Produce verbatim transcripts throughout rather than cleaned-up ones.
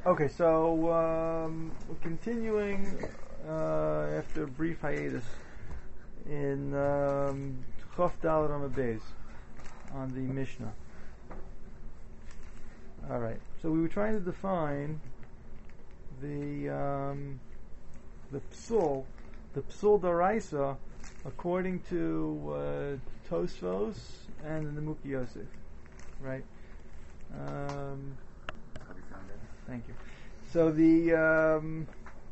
Okay, so um, we're continuing uh, after a brief hiatus in um, Chof Daled Amud Beis on the Mishnah. All right, so we were trying to define the um, the psul, the psul daraisa, according to uh, Tosfos and the Nemuki Yosef, right? Um, Thank you. So the um,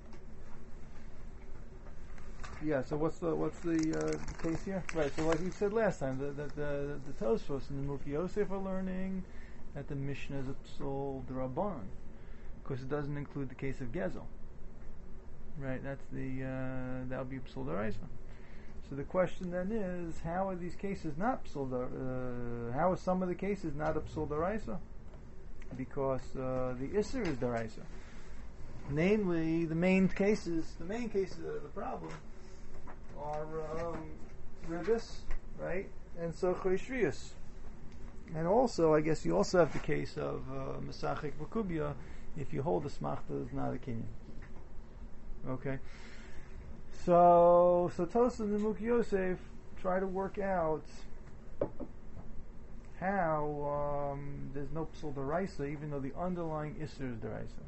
yeah. So what's the what's the, uh, the case here? Right. So like we said last time, the the the, the Tosfos and the Nemuki Yosef are learning that the Mishnah is a psul d'Rabbanan, because it doesn't include the case of Gezel. Right. That's the uh, that would be psul d'Oraisa. So the question then is, how are these cases not psul? Uh, how are some of the cases not a psul d'Oraisa? Because uh, the Isser is Daraisa. Namely, the main cases, the main cases of the problem are um, Ribis, right, and Sochei Shrius. And also, I guess you also have the case of uh, Mesachik B'Kubya, if you hold the Smachta is not a Kinyan. Okay? So, so Tosa and the Nemuki Yosef try to work out how um, there's no psul d'Oraisa, even though the underlying Isser is d'Oraisa.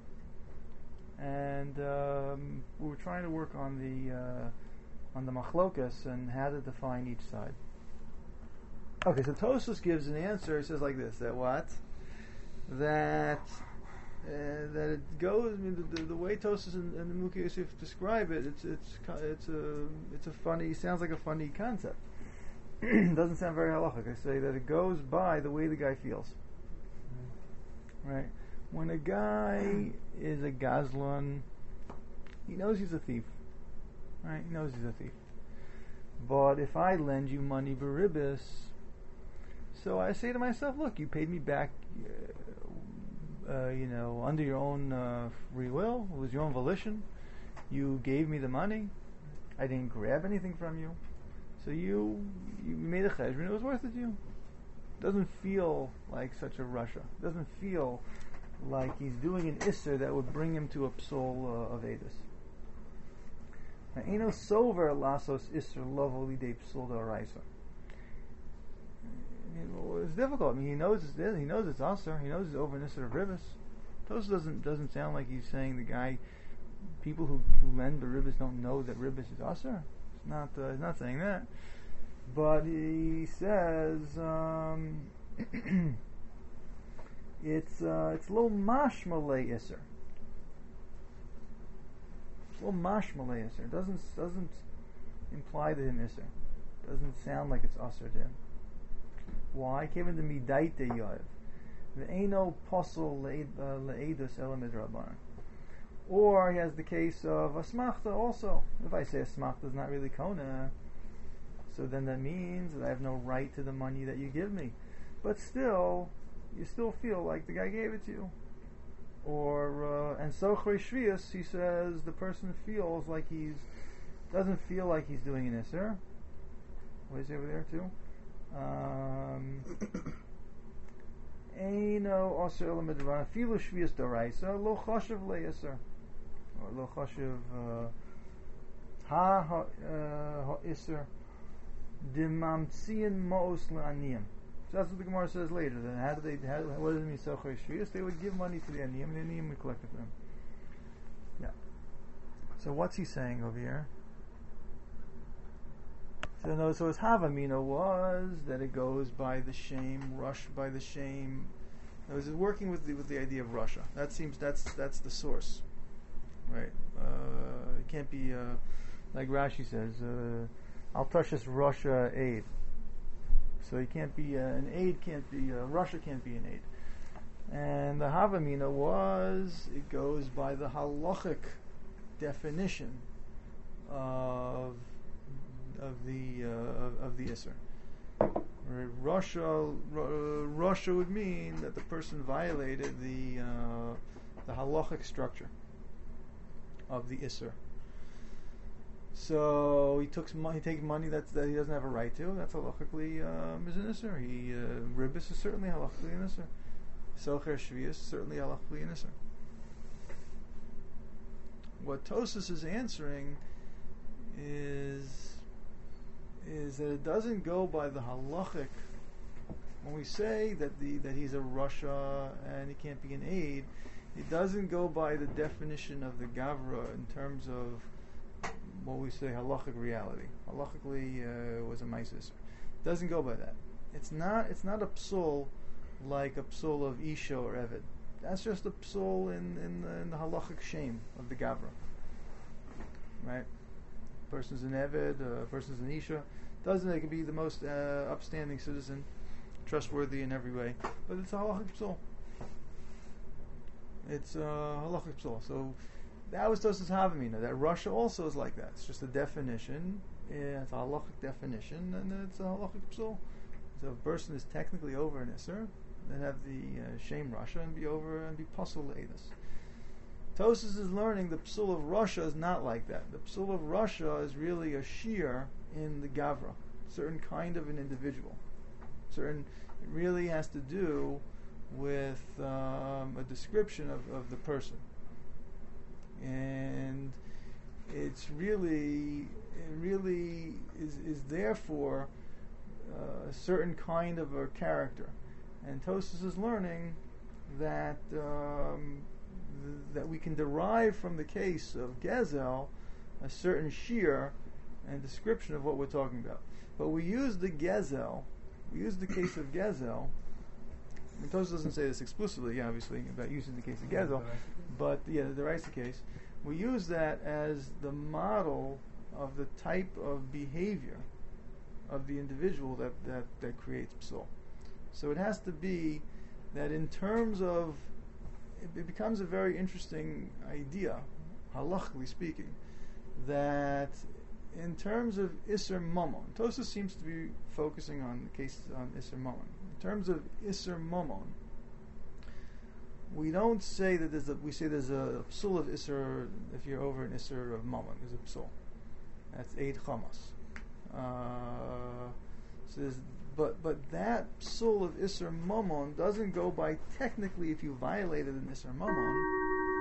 And um, we were trying to work on the uh, on the machlokas and how to define each side. Okay, so Tosfos gives an answer. It says like this: that what? That uh, that it goes. I mean, the, the, the way Tosfos and, and the Nemuki Yosef describe it, it's it's it's a it's a funny. Sounds like a funny concept. Doesn't sound very halachic. I say that it goes by the way the guy feels. Mm. Right? When a guy is a gazlan, he knows he's a thief. Right? He knows he's a thief. But if I lend you money beribis, so I say to myself, look, you paid me back, uh, uh, you know, under your own uh, free will. It was your own volition. You gave me the money. I didn't grab anything from you. So you you made a cheshbon, it was worth it to you. Doesn't feel like such a rasha. Doesn't feel like he's doing an isser that would bring him to a psul uh, of edus. Now, Eino sover lasos isser lovo lidei psul d'Oraisa. It's difficult. I mean, he knows it's there. He knows it's aser. He knows it's over an isser of ribis. Tos doesn't doesn't sound like he's saying the guy. People who, who lend the ribis don't know that ribis is aser. Not, uh, he's not saying that, but he says um, it's uh, it's lo mashmalei iser. It's lo mashmalei iser. Doesn't doesn't imply to him iser. Doesn't sound like it's aser to him. Why? Given the midaite yoav, the eino posel leedus elamid rabbanan. Or he has the case of a smachta also. If I say a smachta is not really kona, so then that means that I have no right to the money that you give me. But still, you still feel like the guy gave it to you. Or, uh, and sochei shvius, he says the person feels like he's, doesn't feel like he's doing an isser. What is he over there too? Um, Eino aser elamid rabbanan, filu shvius d'Oraisa, lo chashav le'isser. Or lo chashiv ha ha isser dimamtzian moos le'aniyim. So that's what the Gemara says later. Then how do they? How, what does it mean? Sochei shvius? They would give money to the aniyim, and the aniyim would collect it for them. Yeah. So what's he saying over here? So no. So his havamina was that it goes by the shame, rush by the shame. It was working with the with the idea of Russia. That seems that's that's the source. Right, uh, it can't be uh, like Rashi says. Uh, Al Tashis Russia aid. So he can't be uh, an aid. Can't be uh, Russia. Can't be an aid. And the Havamina was it goes by the halachic definition of of the uh, of, of the Isser. Right. Russia uh, Russia would mean that the person violated the uh, the halachic structure of the Isser. So he took some money, he takes money that's, that he doesn't have a right to. That's halachically um, is an Isser. He uh, ribis is certainly halachically an Isser. Socher shvius certainly halachically an Isser. what Tosfos is answering is is that it doesn't go by the halachic. When we say that the that he's a rasha and he can't be an aid, it doesn't go by the definition of the Gavra in terms of what we say halachic reality. Halachically uh, was a maisis. It doesn't go by that. It's not. It's not a psul like a psul of isha or eved. That's just a psul in in the, in the halachic shame of the Gavra. Right. Person's an eved. A uh, person's an isha. Doesn't it can be the most uh, upstanding citizen, trustworthy in every way, but it's a halachic psul. It's a uh, halachic psul. So that was Tosfos Havamina. That rasha also is like that. It's just a definition. It's a halachic definition, and it's a halachic psul. So if a person is technically over an isser, then have the uh, shame rasha and be over and be pasul le'edus. Tosfos is learning the psul of rasha is not like that. The psul of rasha is really a shear in the Gavra, certain kind of an individual. Certain, it really has to do with um, a description of, of the person. And it's really, it really is, is therefore uh, a certain kind of a character. And Tosfos is learning that um, th- that we can derive from the case of Gezel a certain shear and description of what we're talking about. But we use the Gezel, we use the case of Gezel. I mean, Tosfos doesn't say this explicitly, obviously, about using the case of Gezel, but yeah, the Raisa case. We use that as the model of the type of behavior of the individual that, that, that creates psul. So it has to be that in terms of, it, it becomes a very interesting idea, halachically speaking, that in terms of Isser Mamon, Tosfos seems to be focusing on the case on Isser Mamon. In terms of Isser Mamon, we don't say that there's a, we say there's a psul of Isser, if you're over an Isser of Mamon, there's a psul. That's eight chamas. Uh, so there's, but but that psul of Isser Mamon doesn't go by technically if you violated an Isser Mamon.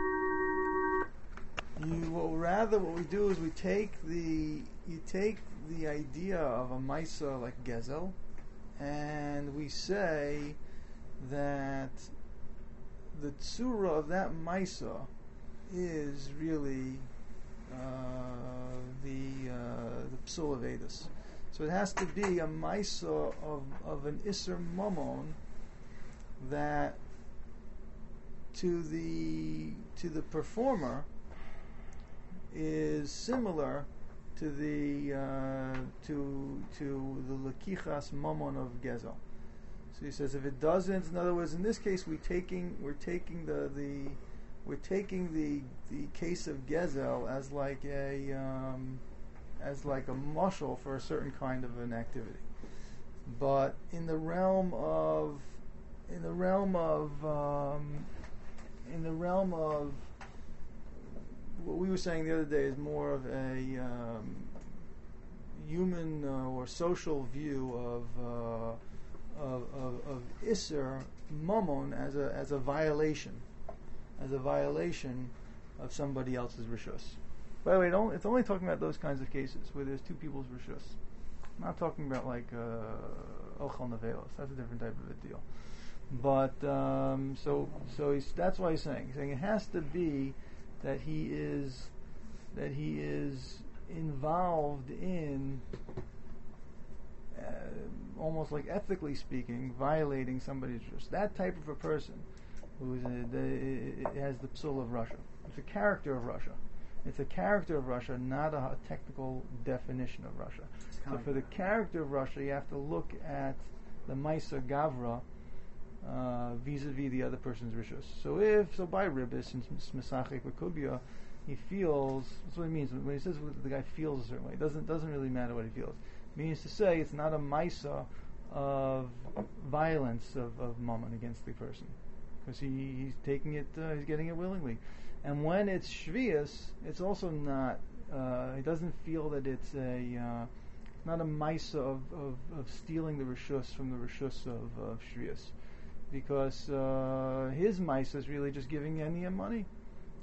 You, well, rather what we do is we take the you take the idea of a maisa like Gezel, and we say that the tzura of that maisa is really uh, the uh, the psul of edus. So it has to be a maisa of of an Isser Mamon that to the to the performer is similar to the uh, to to the lekichas mamon of Gezel. So he says if it doesn't, in other words, in this case we taking we're taking the, the we're taking the the case of Gezel as like a um, as like a mushal for a certain kind of an activity. But in the realm of in the realm of um, in the realm of what we were saying the other day is more of a um, human uh, or social view of, uh, of of of Isser Mamon as a as a violation, as a violation of somebody else's rishus. By the way, it only, it's only talking about those kinds of cases where there's two people's rishus. I'm not talking about like ochel nevelos. That's a different type of a deal. But um, so so he's, that's why he's saying he's saying it has to be that he is that he is involved in uh, almost like ethically speaking violating somebody's trust. That type of a person who is a, the, it has the psul of rasha. It's a character of rasha. It's a character of rasha, not a, a technical definition of rasha. So for the character of rasha, you have to look at the Maisa Gavra Uh, vis-a-vis the other person's rishus. So if, so by ribis and smesachik v'kubia, he feels, that's what he means, when he says the guy feels a certain way, it doesn't, doesn't really matter what he feels. It means to say it's not a maisa of violence of, of mammon against the person. Because he, he's taking it, uh, he's getting it willingly. And when it's shvius, it's also not, uh, he doesn't feel that it's a, uh, not a maisa of, of, of stealing the rishus from the rishus of, of shvius. Because uh, his maisa is really just giving Enia money.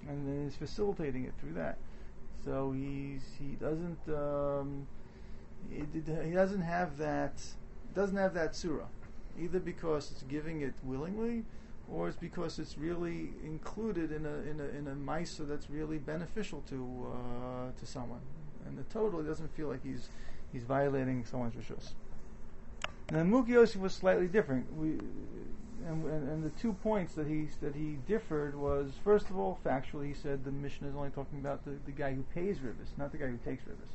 and then he's facilitating it through that. So he's he doesn't um, he, he doesn't have that doesn't have that surah, either because it's giving it willingly, or it's because it's really included in a in a in a maisa that's really beneficial to uh, to someone. And the total, he doesn't feel like he's he's violating someone's rishus. Now Muki Yosef was slightly different. We and, and and the two points that he that he differed was, first of all, factually, he said the Mishnah is only talking about the, the guy who pays ribbis, not the guy who takes ribbis.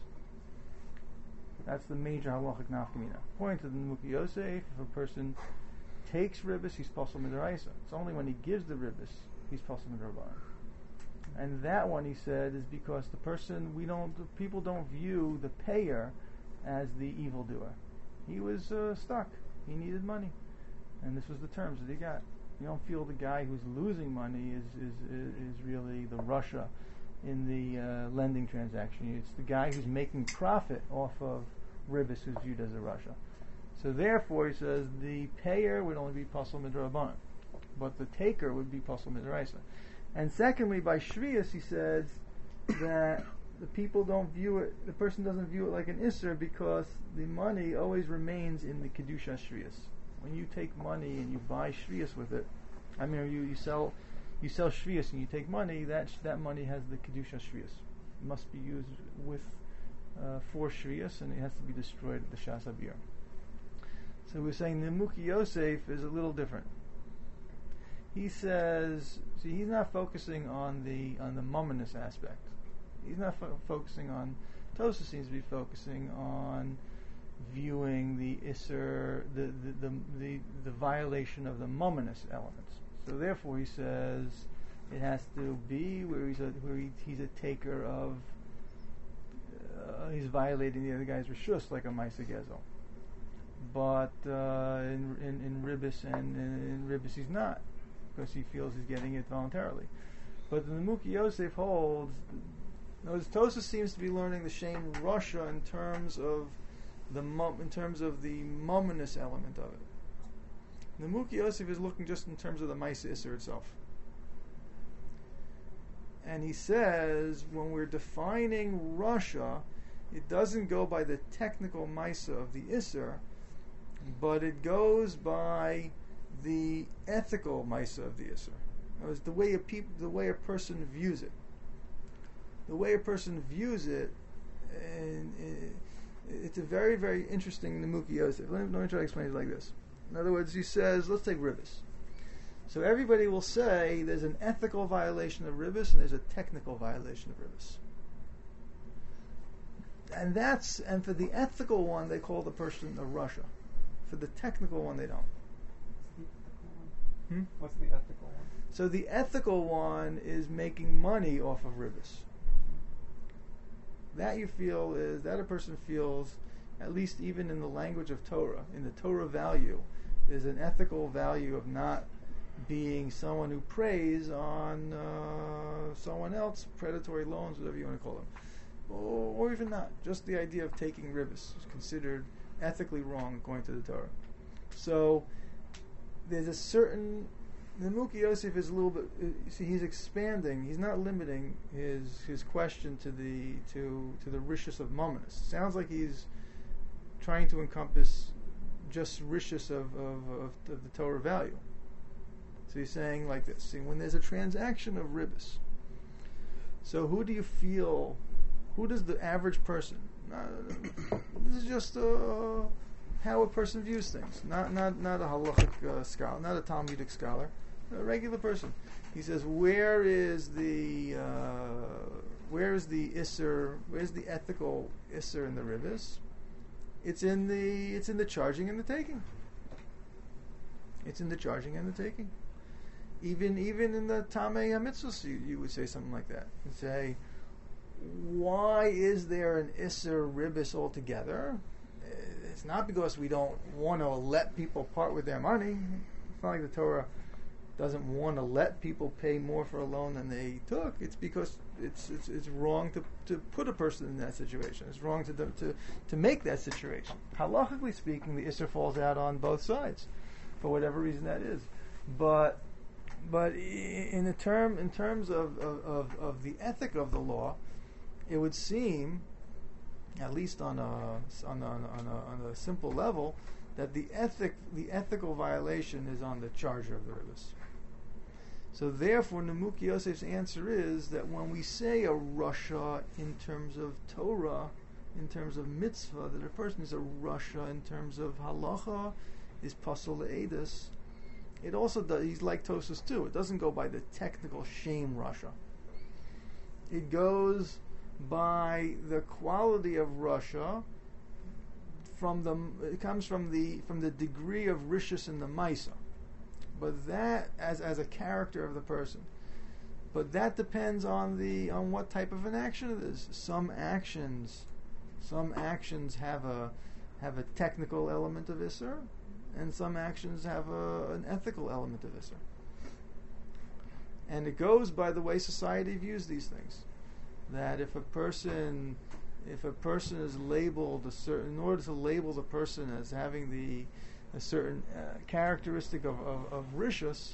That's the major halachic nafkamina. According to the Muki Yosef, if a person takes ribbis, he's pasal midaraisa. It's only when he gives the ribbis he's pasal midrabanan. And that one, he said, is because the person we don't, the people don't view the payer as the evildoer. He was uh, stuck. He needed money, and this was the terms that he got. You don't feel the guy who's losing money is is is really the Russia in the uh, lending transaction. It's the guy who's making profit off of ribbis who's viewed as a Russia. So therefore, he says the payer would only be pasal midrabanan, but the taker would be pasal midraisa. And secondly, by shvius, he says that the people don't view it, the person doesn't view it like an isser, because the money always remains in the kedusha shvius. When you take money and you buy shvius with it, I mean, you, you sell you sell shvius and you take money, that that money has the kedusha shvius. It must be used with uh, for shvius, and it has to be destroyed at the shas habir. So we're saying the Muki Yosef is a little different. He says, see, he's not focusing on the on the mumminous aspect. He's not fo- focusing on. Tosa seems to be focusing on viewing the isser, the the the the, the violation of the mumminous elements. So therefore, he says it has to be where he's a where he, he's a taker of. Uh, he's violating the other guy's rishus like a ma'aseh gezel. But uh, in, in in ribbis and in, in ribbis he's not, because he feels he's getting it voluntarily. But the Muki Yosef holds, notice Tosa seems to be learning the Shem Russia in terms of the mum, in terms of the mumminous element of it. The Muki Yosef is looking just in terms of the Maisa Isser itself. And he says when we're defining Russia, it doesn't go by the technical Maisa of the Isser, but it goes by the ethical Maisa of the Isser. It's the way a peop- the way a person views it. The way a person views it, and it, it's a very, very interesting Nemuki Yosef. Let me, let me try to explain it like this. In other words, he says, let's take ribbis. So everybody will say there's an ethical violation of ribbis and there's a technical violation of ribbis. And that's and for the ethical one, they call the person a Russia. For the technical one, they don't. Hmm? What's the ethical one? So the ethical one is making money off of ribbis. That you feel is, that a person feels, at least even in the language of Torah, in the Torah value, is an ethical value of not being someone who preys on uh, someone else, predatory loans, whatever you want to call them. Or, or even not. Just the idea of taking ribbis is considered ethically wrong according to the Torah. So there's a certain, the Muki Yosef is a little bit, uh, see, he's expanding, he's not limiting his his question to the to to the rishus of mumminus. Sounds like he's trying to encompass just rishus of, of, of, of the Torah value. So he's saying like this, see, when there's a transaction of ribbis, so who do you feel, who does the average person, not, this is just uh, how a person views things, not not not a halachic uh, scholar, not a Talmudic scholar, a regular person. He says, where is the uh, where is the isser, where's the ethical isser in the ribbis? It's in the it's in the charging and the taking. It's in the charging and the taking. Even even in the Tamei HaMitzvos, you, you would say something like that. You'd say, why is there an Isser Ribbis altogether? It's not because we don't want to let people part with their money. It's not like the Torah doesn't want to let people pay more for a loan than they took. It's because it's it's, it's wrong to, to put a person in that situation. It's wrong to to to make that situation. Halachically speaking, the Isser falls out on both sides, for whatever reason that is. But but in the term, in terms of, of, of, of the ethic of the law, it would seem, at least on a on a, on a, on a simple level, that the ethic the ethical violation is on the charger of the ribbis. So therefore, Nemuki Yosef's answer is that when we say a rasha in terms of Torah, in terms of mitzvah, that a person is a rasha in terms of halacha, is pasul le'edus. It also does. He's like Tosfos too. It doesn't go by the technical shame rasha. It goes by the quality of rasha. From the it comes from the from the degree of rishus in the maisa. But that as as a character of the person. But that depends on the on what type of an action it is. Some actions some actions have a have a technical element of Isser, and some actions have a, an ethical element of Isser. And it goes by the way society views these things. That if a person if a person is labeled a certain in order to label the person as having the a certain uh, characteristic of, of, of rishus,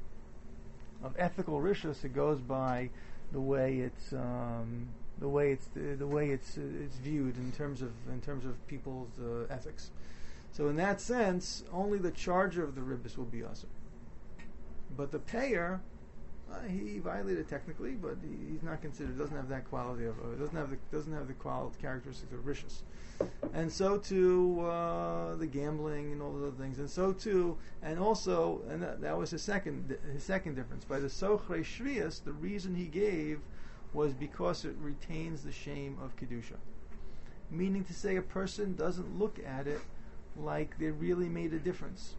of ethical rishus, it goes by the way it's um, the way it's the, the way it's uh, it's viewed in terms of in terms of people's uh, ethics. So in that sense, only the charger of the ribbis will be awesome. But the payer, uh, he violated technically, but he, he's not considered. Doesn't have that quality of uh, doesn't have the doesn't have the quality characteristics of rishus. And so too uh, the gambling and all those other things, and so too, and also, and that, that was his second his second difference. By the Sochrei Shvius, the reason he gave was because it retains the shame of kedusha, meaning to say a person doesn't look at it like they really made a difference.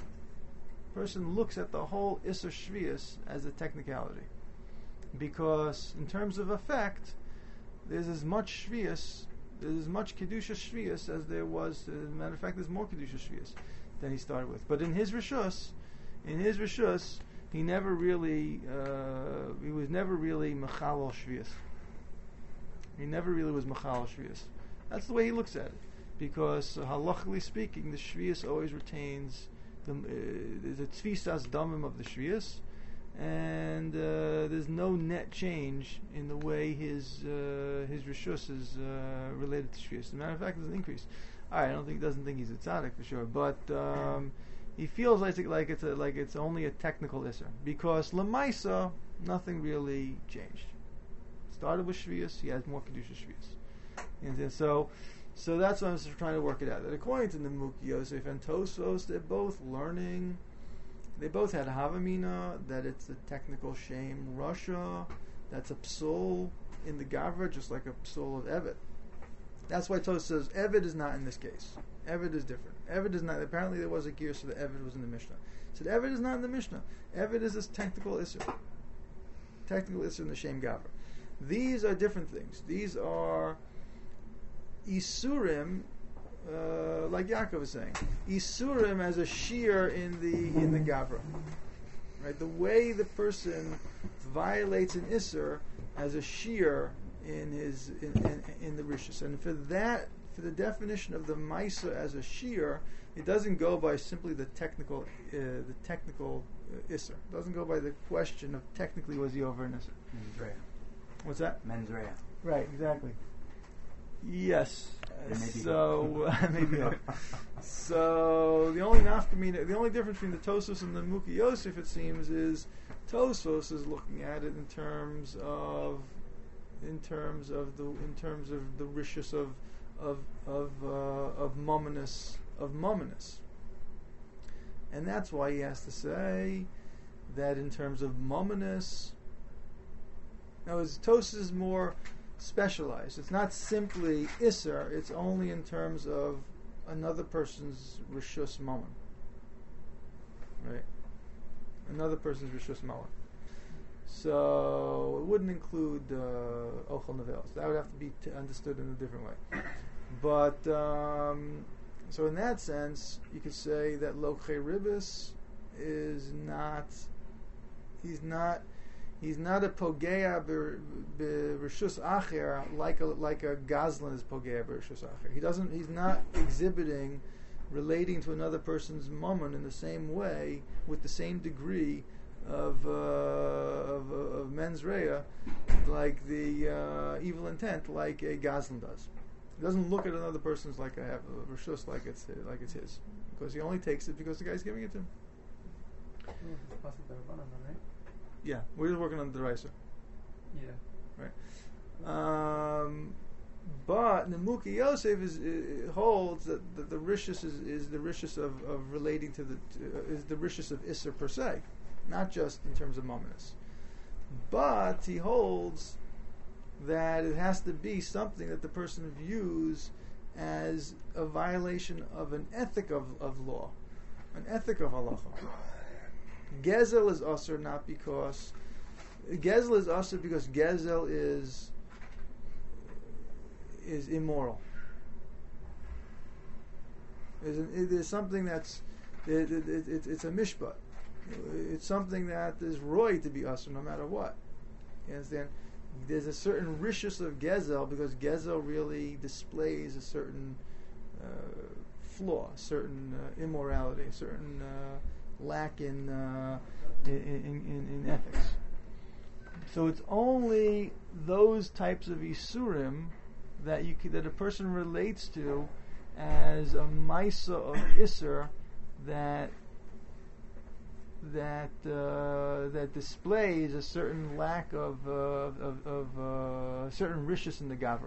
A person looks at the whole Isser Shvius as a technicality, because in terms of effect, there's as much Shvius. There's as much Kedusha Shvius as there was. As a matter of fact, there's more Kedusha Shvius than he started with. But in his Rishus, in his Rishus, he never really, uh, he was never really Mechalal Shvius. He never really was Mechalal Shvius. That's the way he looks at it. Because, uh, halachically speaking, the Shvius always retains, the, uh, there's a Tzvisas Damim of the Shvius, and uh, there's no net change in the way his uh, his rishus is uh, related to shvius. As a matter of fact, there's an increase. All right, I don't think doesn't think he's a tzaddik for sure, but um, he feels like like it's a, like it's only a technical isser because lemaisa nothing really changed. Started with shvius, he has more kedusha shvius, and, and so so that's what I'm trying to work it out. That according to Nemuki Yosef and Tosfos, they're both learning. They both had Havamina, that it's a technical shame. Russia, that's a psul in the Gavra, just like a psul of Eved. That's why Tos says Eved is not in this case. Eved is different. Eved is not. Apparently there was a gear, so the Eved was in the Mishnah. So the Eved is not in the Mishnah. Eved is this technical Isser. Technical Isser in the shame Gavra. These are different things. These are Isurim, Uh, like Yaakov was saying, Isurim as a shear in the in the Gavra, right? The way the person violates an Isser as a shear in his in, in, in the Rishus, and for that, for the definition of the Maisa as a shear, it doesn't go by simply the technical uh, the technical uh, Isser. It doesn't go by the question of technically was he over an Isser. Mens rea. What's that? Mens rea. Right, exactly. Yes. Uh, Maybe so uh, maybe not. So the only nafkamina, the only difference between the Tosfos and the Nemuki Yosef, it seems, is Tosfos is looking at it in terms of, in terms of the, in terms of the rishus of, of of uh, of mominus of mominus, and that's why he has to say that in terms of mominus. Now, his Tosfos is more specialized. It's not simply Isser, it's only in terms of another person's Rishus Mammon. Right? Another person's Rishus Mammon. So it wouldn't include uh, Ochel Nevelos. That would have to be t- understood in a different way. But, um, so in that sense, you could say that Lokhe Ribis is not, he's not He's not a pogea b'rishus acher like a like a gazlan is pogea b'rishus acher. He doesn't. He's not exhibiting, relating to another person's mammon in the same way with the same degree of, uh, of, of mens rea, like the uh, evil intent, like a Gazlan does. He doesn't look at another person's like a, a rishus like it's like it's his, because he only takes it because the guy's giving it to him. Right? Yeah, we're just working on the Deraisa. Yeah. Right. Um, but Nemuki Yosef is, uh, holds that, that the rishus is, is the rishus of, of relating to the to, uh, is the rishus of Isser per se, not just in terms of mominus. But he holds that it has to be something that the person views as a violation of an ethic of, of law, an ethic of halacha. Gezel is usher not because Gezel is usher because Gezel is is immoral. It is something that's it, it, it, it, it's a mishpat. It's something that is roy to be usher no matter what. You understand? There's a certain rishus of Gezel because Gezel really displays a certain uh, flaw, a certain uh, immorality, a certain uh, lack in, uh, in, in, in ethics. So it's only those types of isurim that you that a person relates to as a maisa of iser that that uh, that displays a certain lack of uh, of, of uh, certain rishus in the gavra.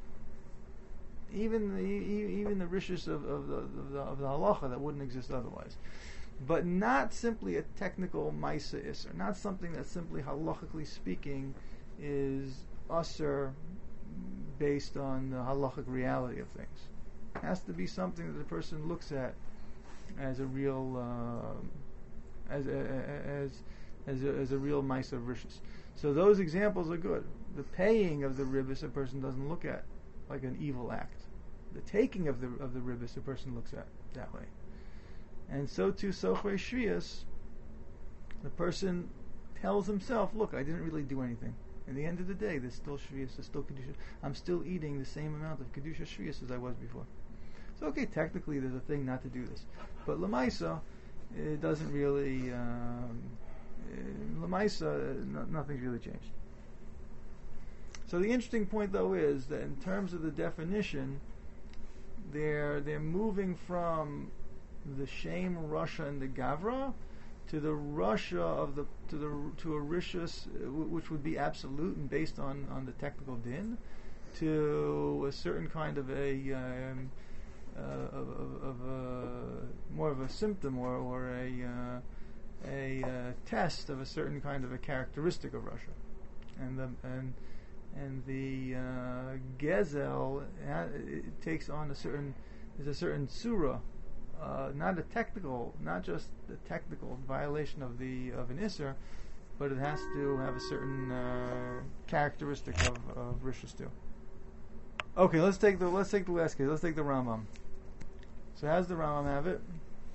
Even the even the rishus of, of the of the, of the halacha that wouldn't exist otherwise, but not simply a technical maisa iser, not something that simply halachically speaking is aser based on the halachic reality of things. It has to be something that the person looks at as a real. Uh, As a, as as a, as a real mice of rishus. So those examples are good. The paying of the ribbis a person doesn't look at like an evil act. The taking of the of the ribbis a person looks at that way. And so too sochvei shvius, the person tells himself, look, I didn't really do anything. In the end of the day, there's still shvius, there's still kedusha. I'm still eating the same amount of kedusha shvius as I was before. So okay, technically there's a thing not to do this. But lemaisa, it doesn't really, um, Lamaisa, no, nothing's really changed. So the interesting point, though, is that in terms of the definition, they're they're moving from the shame Russia and the Gavra to the Russia of the to the to a rishus, which would be absolute and based on, on the technical din, to a certain kind of a um, Uh, of, of, of a, more of a symptom or, or a uh, a uh, test of a certain kind of a characteristic of Russia, and the and and the uh, Gezel uh, it takes on a certain is a certain surah, uh, not a technical, not just the technical violation of the of an Isser, but it has to have a certain uh, characteristic of, of Rishus too. Okay, let's take the let's take the last case. Let's take the Rambam. So how does the Rambam have it?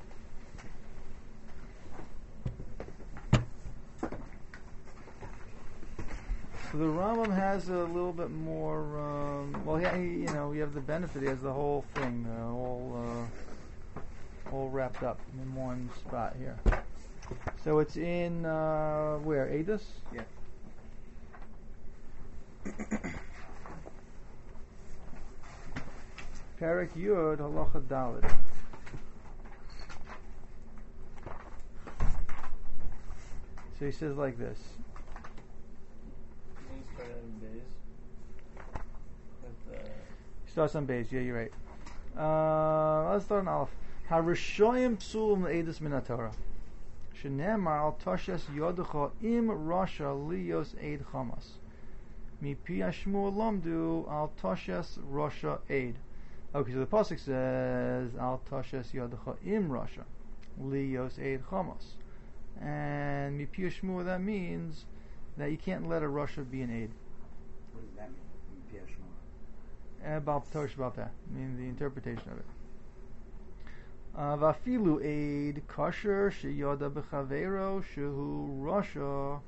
So the Rambam has a little bit more. Um, well, he, you know, we have the benefit. He has the whole thing, uh, all uh, all wrapped up in one spot here. So it's in uh, where Eidos? Yeah. Perek Yud Halacha Daled. So he says like this. He starts on base. Yeah, you're right. Uh, let's start on Aleph. Harishoyim psulim le'edus min haTorah. Shenemar al toshes yodecha im rasha liyos eid chamas. Mipi hashmur lamdu al toshes rasha eid. Okay, so the pasuk says al toshes yodecha im rasha liyos eid chamas. And mipi hashmur, that means that you can't let a rasha be an aid. What does that mean? Mipi hashmur. About Tosh about that. I mean the interpretation of it. Vafilu aid kosher sheyoda b'chavero shehu rasha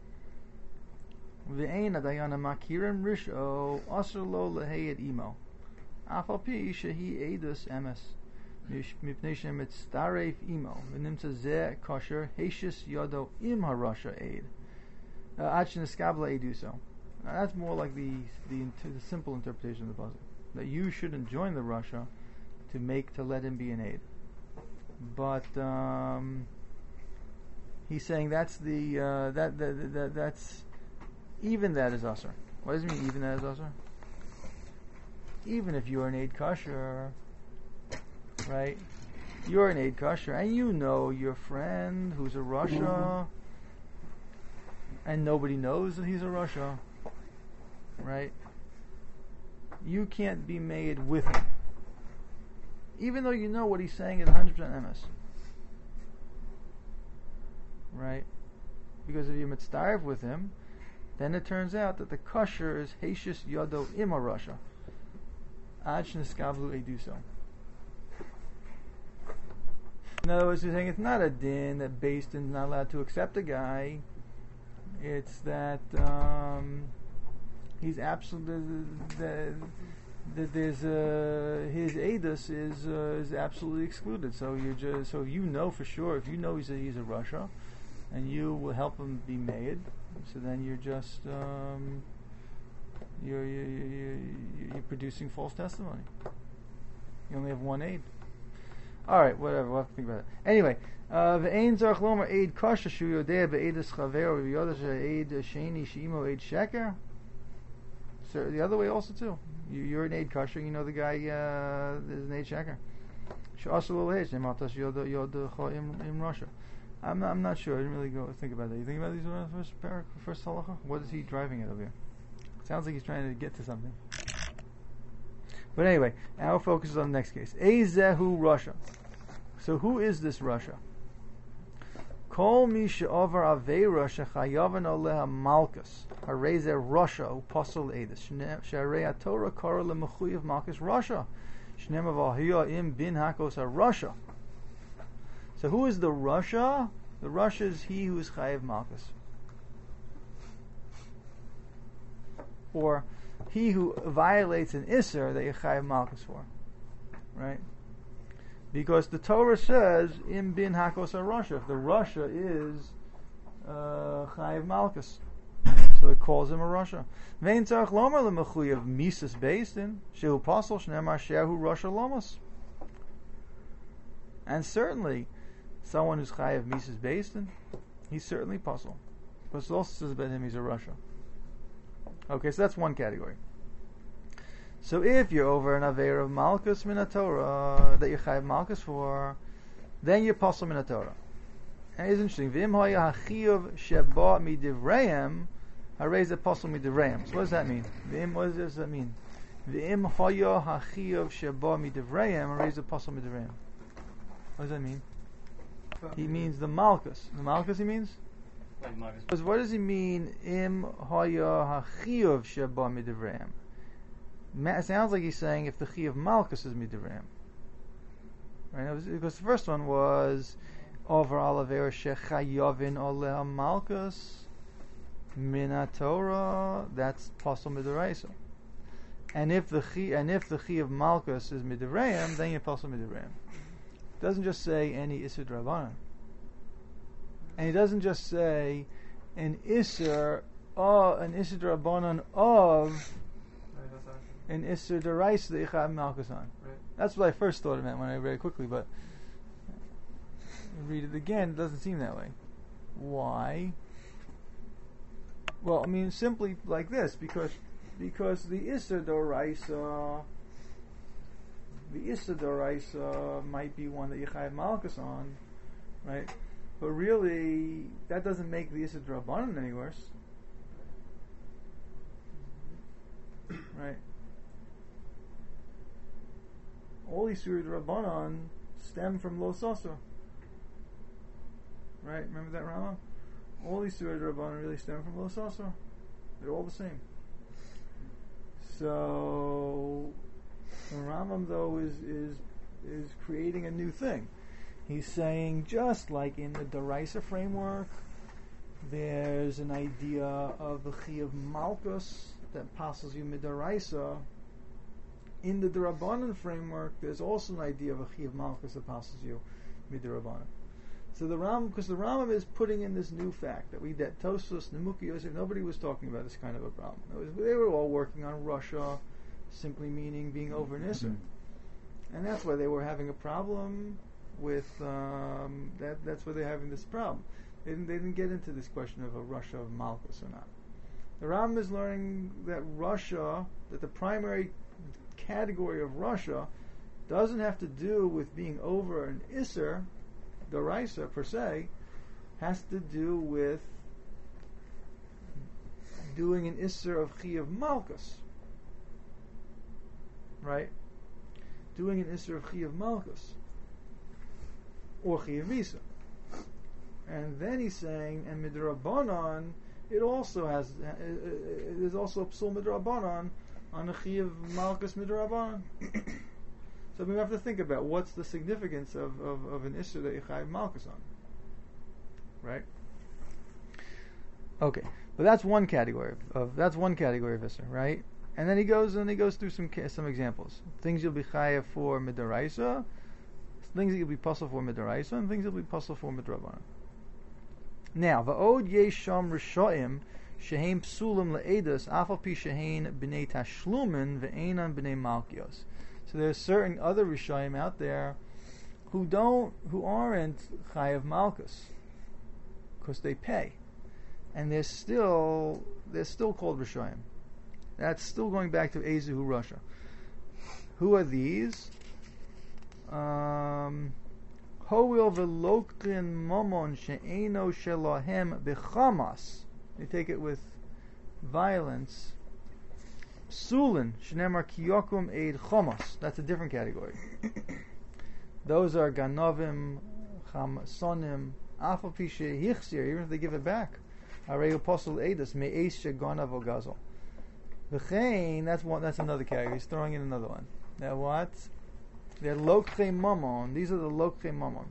ve'ein adayana makirim risho aser lo leheyed imo afal pi shehi edus emes. mipnei shemitztaref imo v'nimtza zeh kosher heishis yodo im harasha aid ad sheniskabla eduso. That's more like the, the the simple interpretation of the puzzle, that you shouldn't join the rasha to make to let him be an aid. But um, he's saying that's the uh, that, that, that that's even that is usher. What does it mean? Even that is usher? Even if you're an aid kosher, right? You're an aid kosher, and you know your friend who's a rasha, and nobody knows that he's a rasha, right? You can't be made with him, even though you know what he's saying is one hundred percent emes, right? Because if you mitzdaref with him, then it turns out that the kosher is heishis yodo im harasha. Ad sheniskablu eduso. In other words, he's saying it's not a din that Beis Din is not allowed to accept a guy. It's that um, he's absolutely that the, there's uh, his edus is uh, is absolutely excluded. So you just so you know for sure, if you know he's a, he's a rasha, and you will help him be made. So then you're just um, you're, you're, you're, you're producing false testimony. You only have one aid. All right, whatever. We'll have to think about it. Anyway, ve'ein zarach lomer aid kosher shu yodeh be'edus chaver v'yodesh aid sheni sheimo aid sheker. So the other way also too. You, you're an aid kosher. You know the guy uh, is an aid sheker. She'asu l'leish nematas yod yod im im rasha. I'm not, I'm not sure. I didn't really go think about that. You think about these first parak, first halacha? What is he driving at over here? Sounds like he's trying to get to something. But anyway, our focus is on the next case. Ezehu rasha. So who is this rasha? Kol mi she'over aveira shechayavan oleha malchus harei ze rasha u'pasol edus she'arei haTorah kara lemechuyev malchus rasha shneim avahiyah im bin hakos harasha. So who is the rasha? The rasha is he who is chayev malchus, or he who violates an isser that you chayev malchus for, right? Because the Torah says im bin hakos harasha. If the rasha is uh, chayev malchus, so it calls him a rasha. Vein tzarich lomer lemechuyev mises Beis Din shehu pasol shneimar shehu rasha lomos. And certainly, someone who's chayev mises Beis Din, he's certainly pasol. But it also says about him he's a rasha. Okay, so that's one category. So if you're over an aver of malchus min Torah that you chayev malchus for, then you're pasol min Torah. And it's interesting. V'im haya hachiyuv sheba midivreim harei ze pasol midivreim. So what does that mean? V'im, what does that mean? V'im haya hachiyuv sheba midivreim harei ze pasol midivreim. What does that mean? He means the malchus. The malchus he means? Because what does he mean? Im haya hachiyuv sheba midivreim. It sounds like he's saying if the chiyuv malchus is midivreim. Right? Was, because the first one was over alaver shechayavin oleh malchus min Torah. That's pasol midiraisa. And if the chi, and if the chiyuv malchus is midivreim, then you pasol midivreim. It doesn't just say any isur drabanan, and he doesn't just say an isur, uh, an isur drabanan of an isur deraisa that you chayev malchus on. Right. That's what I first thought it meant when I read it quickly, but read it again, it doesn't seem that way. Why? Well, I mean, simply like this, because because the isur deraisa, the isur deraisa might be one that you chayev malchus on, right? But really, that doesn't make the isur drabanan any worse, right? All isur drabanan stem from lo sasur, right? Remember that, Rama? All isur drabanan really stem from lo sasur. They're all the same. So the Rambam, though, is is is creating a new thing. He's saying, just like in the Deraisa framework, there's an idea of the Chi of Malchus that passes you mid Deraisa. in the D'Rabbanan framework, there's also an idea of a Chiyuv Malchus that passes you mid-D'Rabbanan. So the Ram, because the Rambam is putting in this new fact that we that Tosfos, Nemuki Yosef, nobody was talking about this kind of a problem. It was, they were all working on Russia, simply meaning being over Nisr, mm-hmm. and that's why they were having a problem with um, that. That's why they're having this problem. They didn't, they didn't get into this question of a Russia of Malchus or not. The Rambam is learning that Russia, that the primary category of Russia, doesn't have to do with being over an Isser, the Raisa per se, has to do with doing an Isser of Chiyuv Malchus. Right? Doing an Isser of Chiyuv Malchus. Or Chiyuv Visa. And then he's saying, and Midrabanan, it also has, it is also a Psul Midrabanan on a Chiyuv Malchus Midrabanan. So we have to think about what's the significance of, of, of an Isser that you Chayiv Malchus on. Right? Okay. But that's one category of, of that's one category of Isser, right? And then he goes and he goes through some some examples. Things you'll be Chayiv for Midaraisa, things that you'll be puzzled for Midaraisa, and things you'll be puzzled for Midrabanan. Now, Va'od Yesham Rishoim Shehem Psulim Le'edus Afal Pi Shehein B'nei Tashlumin Ve'enan B'nei Malkios. So there's certain other Rishoim out there who don't, who aren't Chayav Malchus, because they pay, and they're still they're still called Rishoim. That's still going back to Ezehu Russia. Who are these? Um, Hoil Velokrin Momon She'eno Shelahem Bechamas. They take it with violence. Sulin, Shnemar Kiyokum Eid Chomos. That's a different category. Those are Ganovim, Chamsonim, Afal Pishe Hichsir, even if they give it back. Arei Apostle Eidus, Me'es Sheganav Ogazel. V'chein, that's one, that's another category. He's throwing in another one. Now what? They're Lokche Mamon. These are the Lokche Mamon.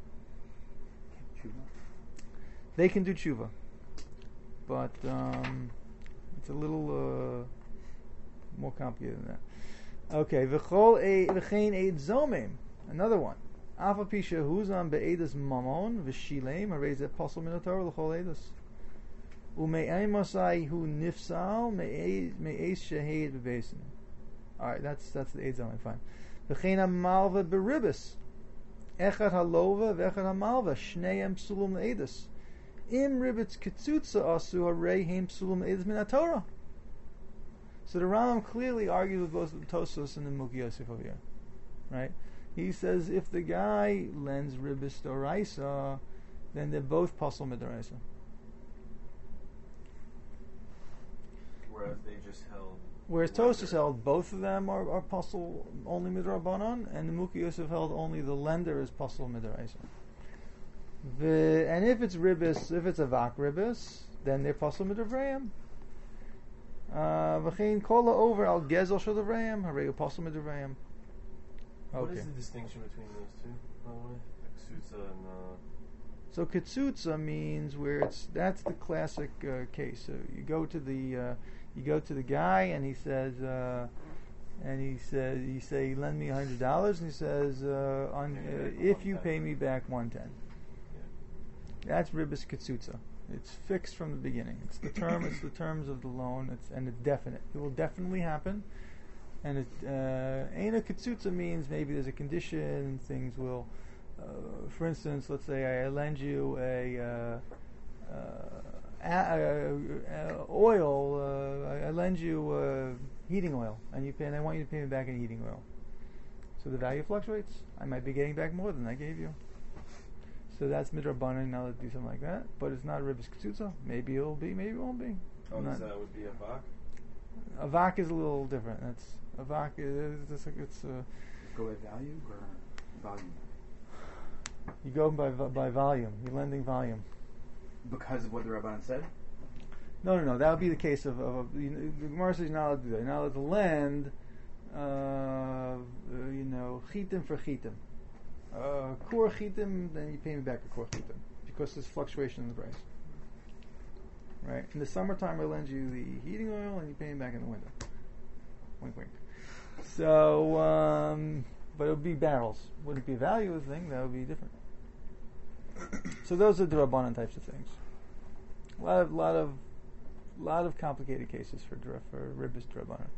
They can do tshuva. But um, it's a little... Uh, more complicated than that. Okay, v'chol v'chein eid zomim, another one. Afa pisha huzam be'edas mamon v'shilem harei apostle minotor l'chol edas. Ume'ay masai hu nifsal me'eis shehed bebesin. All right, that's that's the eid zomim. Fine. V'chein hamalva beribis. Echad halova v'echad hamalva shneim psulum le'edas. Im ribitz ketzutza asu harei heim psulum le'edas min haTorah. So the Rambam clearly argues with both the Tosfos and the Muki Yosef over here, right? He says if the guy lends ribis doraisa, then they're both pasul midoraisa. Whereas they just held. Whereas Tosfos held both of them are, are pasul only midrabanan, and the Muki Yosef held only the lender is pasul midoraisa. The and if it's ribis, if it's a vak ribis, then they're pasul midovrayim. V'chein kola over al gezel shadavrayim harei apostle midavrayim. What is the distinction between those two, by the way? Like Ketzutza and. Uh... So Ketzutza means where it's that's the classic uh, case. So you go to the uh, you go to the guy and he says uh, and he says you say lend me a hundred dollars and he says uh, on uh, if you pay me back one ten. Yeah. That's ribis Ketzutza. It's fixed from the beginning. It's the term. It's the terms of the loan. It's and it's definite. It will definitely happen. And it Eina Ketzutza means maybe there's a condition. Things will, uh, for instance, let's say I lend you a, uh, uh, a, a, a oil. Uh, I lend you uh, heating oil, and you pay, and I want you to pay me back in heating oil. So the value fluctuates. I might be getting back more than I gave you. So that's midrabanan, now let's do something like that. But it's not ribis ketzutza. Maybe it'll be, maybe it won't be. Oh, so that would be a vak? A vak is a little different. That's a vak is it's, it's uh, go by value or volume? You go by by volume. You're lending volume. Because of what the Rabbanan said? No, no, no. That would be the case of, of, of you know, the Gemara says you're not allowed to do that. You're not allowed to lend, uh, uh, you know, chitim for chitim. Uh, kor chitim, then you pay me back a kor chitim because there's fluctuation in the price. Right? In the summertime, I lend you the heating oil, and you pay me back in the winter. Wink, wink. So, um, but it would be barrels. Would it be a value of the thing? That would be different. So those are the Rabbanan types of things. A lot of, lot of, lot of complicated cases for dra- for ribbis Rabbanan.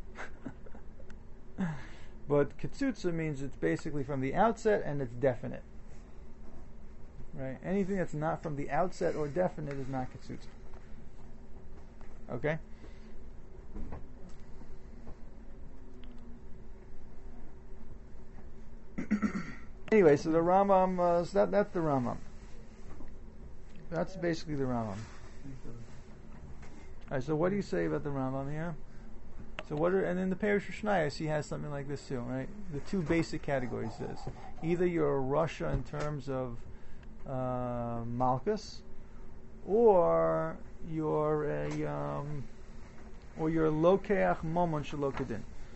But Ketsutsa means it's basically from the outset and it's definite. Right? Anything that's not from the outset or definite is not Ketsutsa. Okay? Anyway, so the Rambam, uh, so that, that's the Rambam. That's basically the Rambam. Alright, so what do you say about the Rambam here? So what are, and in the Parish of Shnayos, he has something like this too, right? The two basic categories is either you're a Russia in terms of uh, Malchus, or you're a, um, or you're a Lokeach Momon Shalokadin.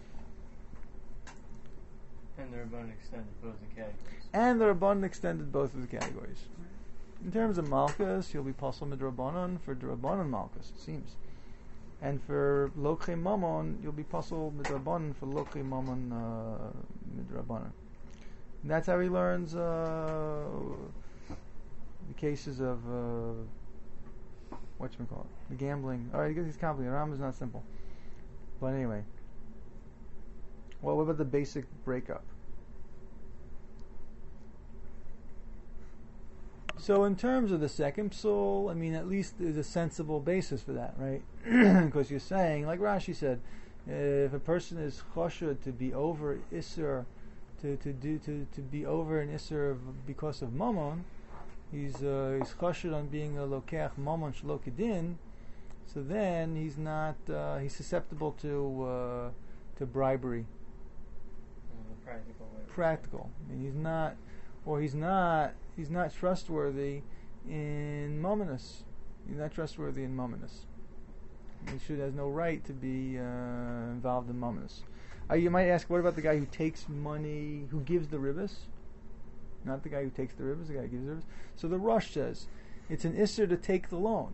And the Rabbanan extended both the categories. And the Rabbanan extended both of the categories. In terms of Malchus, you'll be Pasal Midrabanan for Drabanan Malchus, it seems. And for Lokhe Mamon, you'll be Pasal Midrabanan for Lokhe Mamon uh, Midrabanan. And that's how he learns uh, the cases of, uh, whatchamacallit, the gambling. Alright, he gets these complicated. Ram is not simple. But anyway. Well, what about the basic breakup? So in terms of the second psul, I mean, at least there's a sensible basis for that, right? Because you're saying, like Rashi said, if a person is choshed to be over Isser, to, to do to, to be over an Isser of, because of Mammon, he's uh, he's choshed on being a Lokeach Mammon Shalokidin, so then he's not uh, he's susceptible to uh, to bribery. Practical way. Practical. I mean, he's not, or he's not, he's not trustworthy in mominus. He's not trustworthy in mominus. He should has no right to be uh, involved in mominus. Uh, you might ask, what about the guy who takes money, who gives the ribbis? Not the guy who takes the ribbis, the guy who gives the ribbis. So the Rosh says it's an isser to take the loan.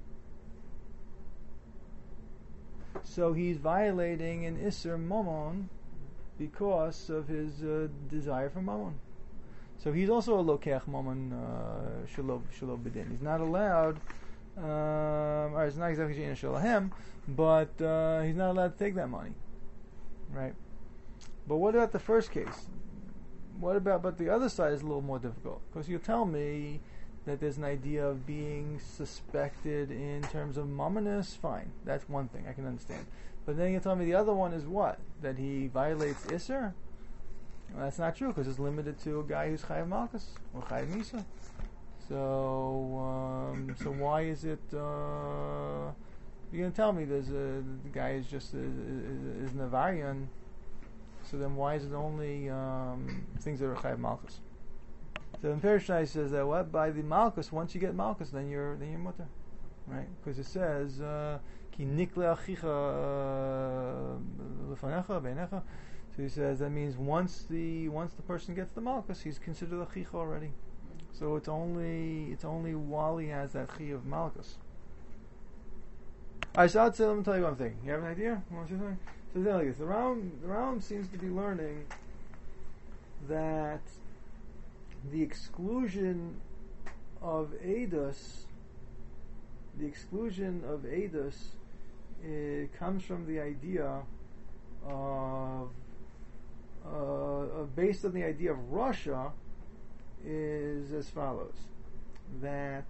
So he's violating an isser momon because of his uh, desire for mammon. So he's also a lokeach mammon shelo shelo b'din. He's not allowed. Um, or it's not exactly sheina shalahem, but uh, he's not allowed to take that money, right? But what about the first case? What about? But the other side is a little more difficult, because you tell me that there's an idea of being suspected in terms of mammonus. Fine, that's one thing I can understand. But then you tell me the other one is what? That he violates Isser? Well, that's not true, because it's limited to a guy who's Chayav Malchus or Chayav Misa. So, um, so why is it? Uh, you're going to tell me there's a the guy is just a, is, is Navarian. So then why is it only um, things that are Chayav Malchus? So in Perishai says that what by the Malchus, once you get Malchus, then you're then you're mutter, right? Because it says. Uh, Ki nikle achicha lefanecha beinecha. So he says that means once the once the person gets the malchus, he's considered achicha already. So it's only it's only while he has that chi of malchus. Alright, so I'd say, let me tell you one thing. You have an idea? You want to say something? So it's like this. The Ram the Ram seems to be learning that the exclusion of Eidos, the exclusion of Eidos, it comes from the idea of, uh, of based on the idea of Russia, is as follows: that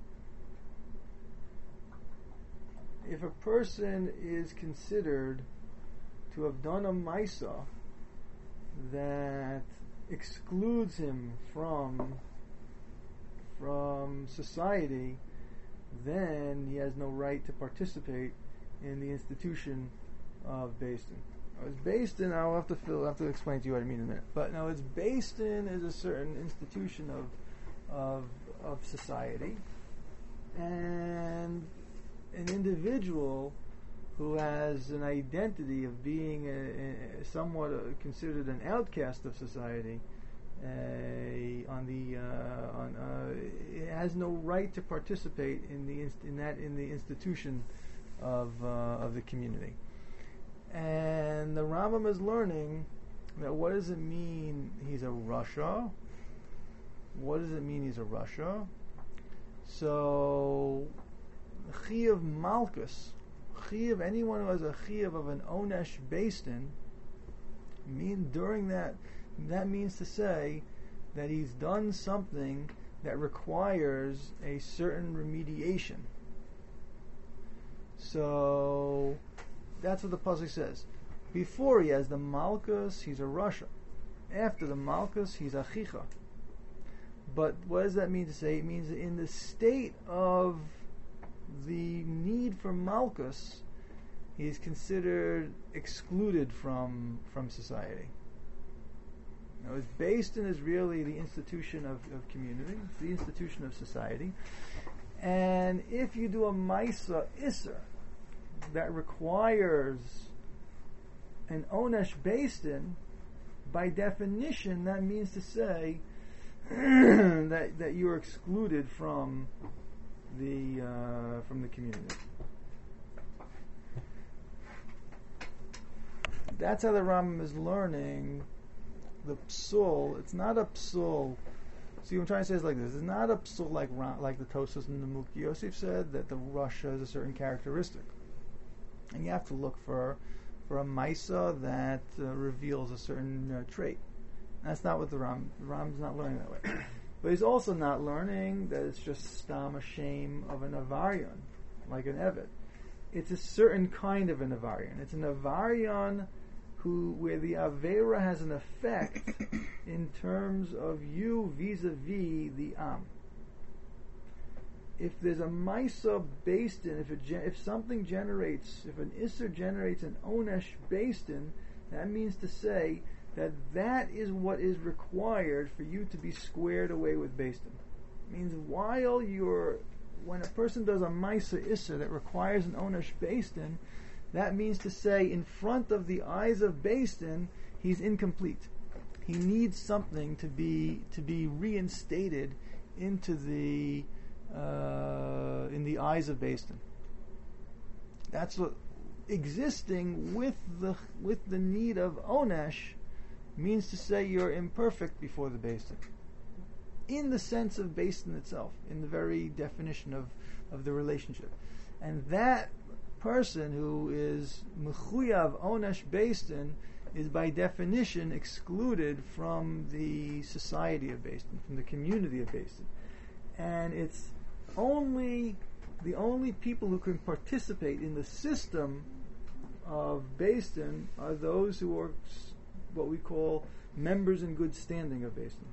if a person is considered to have done a Maisa that excludes him from from society, then he has no right to participate in the institution of Beis Din. It's Beis Din, I'll have to fill, I'll have to explain to you what I mean in a minute. But now, it's Beis Din is a certain institution of of of society, and an individual who has an identity of being a, a somewhat a, considered an outcast of society, uh, on the uh, on uh, has no right to participate in the inst- in that in the institution of uh, of the community. And the Rambam is learning that what does it mean he's a Rasha? What does it mean he's a Rasha? So, Chiyav Malkus, Chiyav, anyone who has a Chiyav of an Onesh Beistin, mean during that, that means to say that he's done something that requires a certain remediation. So, that's what the pasuk says. Before he has the Malkus, he's a Rasha. After the Malkus, he's a Chicha. But what does that mean to say? It means that in the state of the need for Malkus, he is considered excluded from from society. Now, his Beistin is really the institution of, of community. It's the institution of society. And if you do a Maisa Isser that requires an Onesh Beistin, by definition, that means to say that that you are excluded from the uh, from the community. That's how the Rambam is learning the psul. It's not a psul. See, what I'm trying to say is like this. It's not a psul like like the Tosfos and the Mulki Yosef said that the Rasha is a certain characteristic, and you have to look for for a Maisa that uh, reveals a certain uh, trait. That's not what the Ram. The Ram's not learning that way. But he's also not learning that it's just stam a shame of an avarion, like an evet. It's a certain kind of an avarion. It's an avarion who, where the avera has an effect in terms of you vis-a-vis the am. If there's a maisa based in, if it ge- if something generates, if an isser generates an onesh based in, that means to say that that is what is required for you to be squared away with Beistin. It means while you're, when a person does a Maisa Isser that requires an Onesh Beistin, that means to say in front of the eyes of Beistin, he's incomplete. He needs something to be to be reinstated into the uh, in the eyes of Beistin. That's what existing with the with the need of Onesh means to say you're imperfect before the Beistin. In the sense of Beistin itself, in the very definition of, of the relationship. And that person who is Mechuyav Onesh Beistin is by definition excluded from the society of Beistin, from the community of Beistin. And it's only, the only people who can participate in the system of Beistin are those who are what we call members in good standing of Beistin.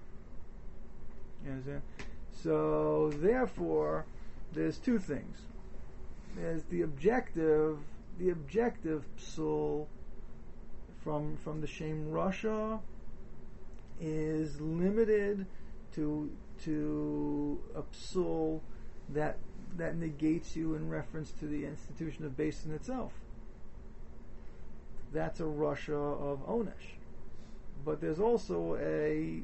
You understand? So, therefore, there's two things. There's the objective, the objective psul from from the Shem Rasha is limited to to a psul that that negates you in reference to the institution of Beistin itself. That's a Rasha of Onesh. But there's also a,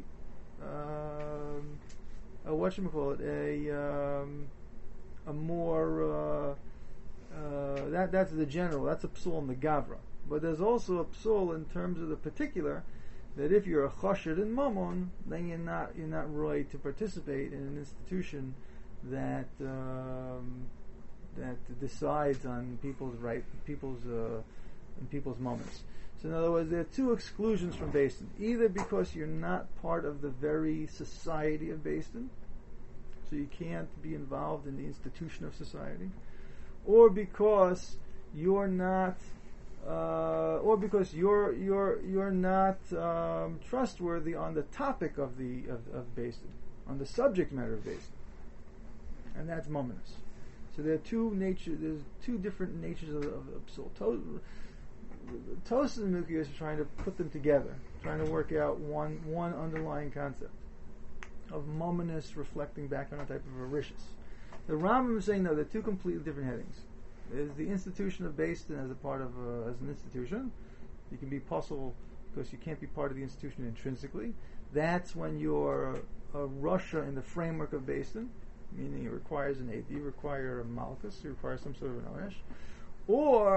um, a whatchamacallit, a um, a more uh, uh, that that's the general. That's a psul in the gavra. But there's also a psul in terms of the particular. That if you're a chashed in mammon, then you're not you're not right to participate in an institution that um, that decides on people's right, people's uh, in people's moments. So in other words, there are two exclusions from Beistin. Either because you're not part of the very society of Beistin, so you can't be involved in the institution of society, or because you're not, uh, or because you're you're you're not um, trustworthy on the topic of the of, of Beistin, on the subject matter of Beistin, and that's mominous. So there are two nature. There's two different natures of, of, of psul. To- Tosfos and Mulki is trying to put them together, trying to work out one one underlying concept of mominous reflecting back on a type of a rishis. The Rambam is saying no, they're two completely different headings. There's the institution of Beistin as a part of uh, as an institution. You can be possible because you can't be part of the institution intrinsically. That's when you're a Rasha in the framework of Beistin, meaning it requires an Eid, you require a Malchus, you require some sort of an Onesh, or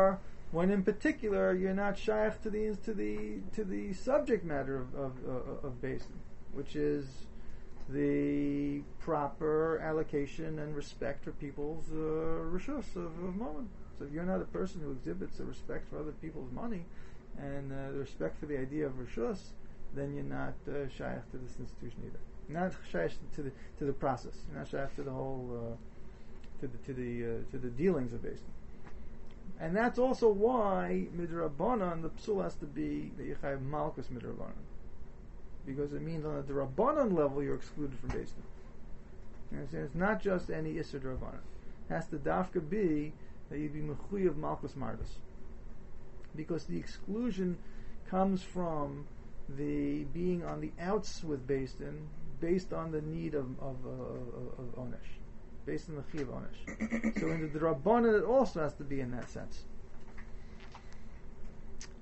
when in particular you're not shaykh to the to the to the subject matter of of, of, of Beis Din, which is the proper allocation and respect for people's uh, rishus of, of moment. So if you're not a person who exhibits a respect for other people's money and uh, the respect for the idea of rishus, then you're not uh, shaykh to this institution either. You're not shaykh to the to the process. You're not shaykh to the whole uh, to the to the uh, to the dealings of Beis Din. And that's also why midrabanan the psul has to be that you have malchus midrabanan, because it means on the drabanan level you're excluded from Beis Din. You understand? It's not just any isser drabanan. It has to dafka be that you'd be mechuy of malchus mardus, because the exclusion comes from the being on the outs with Beis Din based on the need of of, uh, of, of onesh, based on the chi of onesh. So in the drabanan it also has to be in that sense.